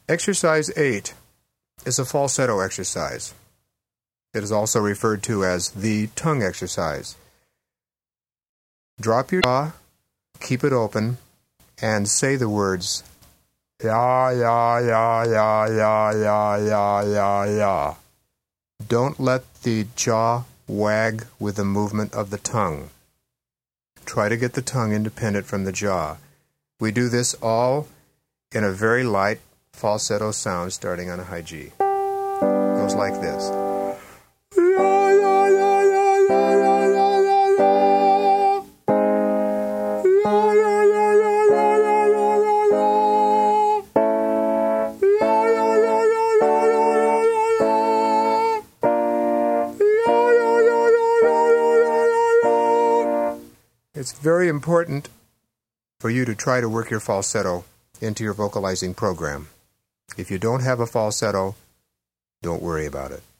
Exercise 8 is a falsetto exercise. It is also referred to as the tongue exercise. Drop your jaw, keep it open, and say the words ya, ya, ya, ya, ya, ya, ya, ya, ya. Don't let the jaw wag with the movement of the tongue. Try to get the tongue independent from the jaw. We do this all in a very light falsetto sound starting on a high G. It goes like this. It's very important for you to try to work your falsetto into your vocalizing program. If you don't have a falsetto, don't worry about it.